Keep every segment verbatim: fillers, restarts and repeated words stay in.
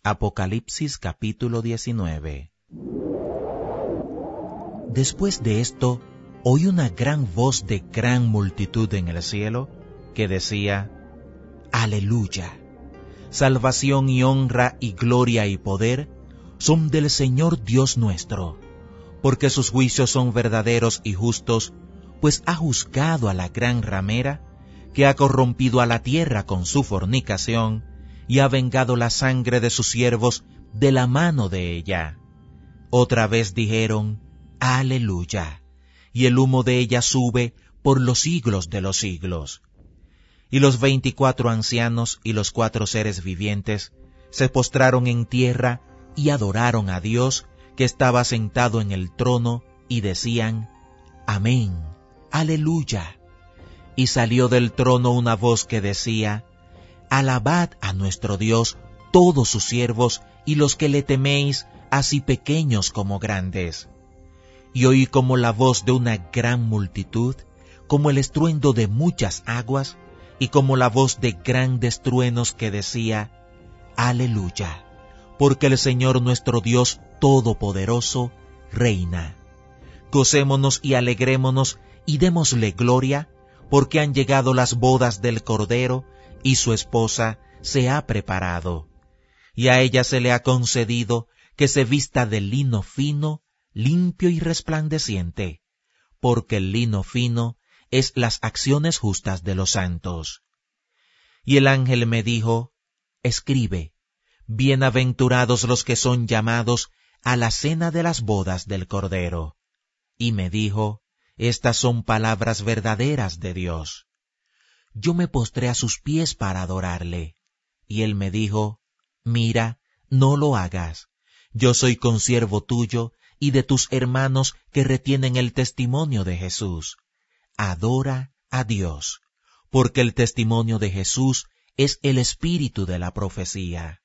Apocalipsis capítulo diecinueve. Después de esto, oí una gran voz de gran multitud en el cielo, que decía: Aleluya. Salvación y honra y gloria y poder son del Señor Dios nuestro, porque sus juicios son verdaderos y justos, pues ha juzgado a la gran ramera, que ha corrompido a la tierra con su fornicación, y ha vengado la sangre de sus siervos de la mano de ella. Otra vez dijeron: Aleluya, y el humo de ella sube por los siglos de los siglos. Y los veinticuatro ancianos y los cuatro seres vivientes se postraron en tierra y adoraron a Dios que estaba sentado en el trono, y decían: Amén, Aleluya. Y salió del trono una voz que decía: Alabad a nuestro Dios todos sus siervos y los que le teméis, así pequeños como grandes. Y oí como la voz de una gran multitud, como el estruendo de muchas aguas, y como la voz de grandes truenos que decía: Aleluya, porque el Señor nuestro Dios Todopoderoso reina. Gocémonos y alegrémonos y démosle gloria, porque han llegado las bodas del Cordero, y su esposa se ha preparado. Y a ella se le ha concedido que se vista de lino fino, limpio y resplandeciente, porque el lino fino es las acciones justas de los santos. Y el ángel me dijo: Escribe, bienaventurados los que son llamados a la cena de las bodas del Cordero. Y me dijo: Estas son palabras verdaderas de Dios. Yo me postré a sus pies para adorarle, y él me dijo: Mira, no lo hagas. Yo soy consiervo tuyo y de tus hermanos que retienen el testimonio de Jesús. Adora a Dios, porque el testimonio de Jesús es el espíritu de la profecía.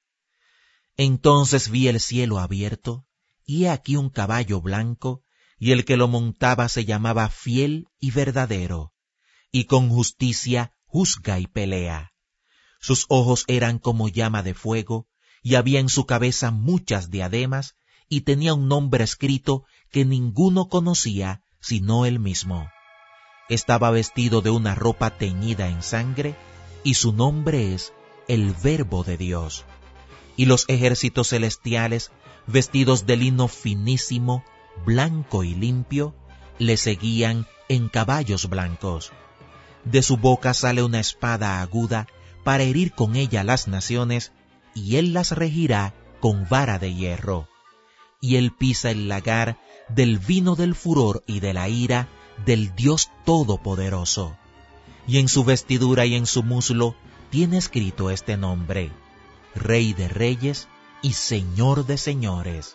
Entonces vi el cielo abierto, y he aquí un caballo blanco, y el que lo montaba se llamaba Fiel y Verdadero, y con justicia juzga y pelea. Sus ojos eran como llama de fuego, y había en su cabeza muchas diademas, y tenía un nombre escrito que ninguno conocía sino él mismo. Estaba vestido de una ropa teñida en sangre, y su nombre es el Verbo de Dios. Y los ejércitos celestiales, vestidos de lino finísimo, blanco y limpio, le seguían en caballos blancos. De su boca sale una espada aguda para herir con ella las naciones, y él las regirá con vara de hierro. Y él pisa el lagar del vino del furor y de la ira del Dios Todopoderoso. Y en su vestidura y en su muslo tiene escrito este nombre: Rey de Reyes y Señor de Señores.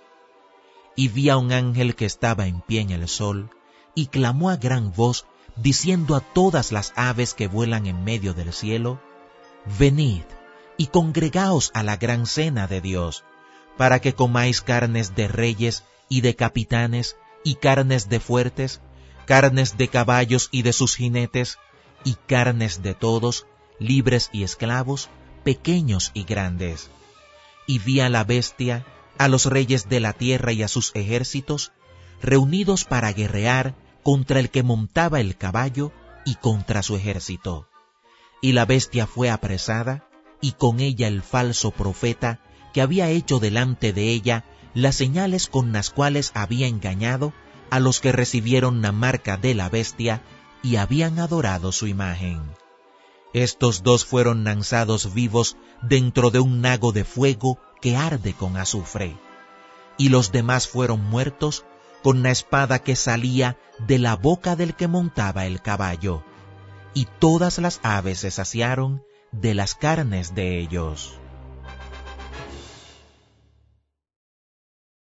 Y vi a un ángel que estaba en pie en el sol, y clamó a gran voz, diciendo a todas las aves que vuelan en medio del cielo: Venid y congregaos a la gran cena de Dios, para que comáis carnes de reyes y de capitanes, y carnes de fuertes, carnes de caballos y de sus jinetes, y carnes de todos, libres y esclavos, pequeños y grandes. Y vi a la bestia, a los reyes de la tierra y a sus ejércitos, reunidos para guerrear contra el que montaba el caballo y contra su ejército. Y la bestia fue apresada, y con ella el falso profeta, que había hecho delante de ella las señales con las cuales había engañado a los que recibieron la marca de la bestia y habían adorado su imagen. Estos dos fueron lanzados vivos dentro de un lago de fuego que arde con azufre. Y los demás fueron muertos con la espada que salía de la boca del que montaba el caballo, y todas las aves se saciaron de las carnes de ellos.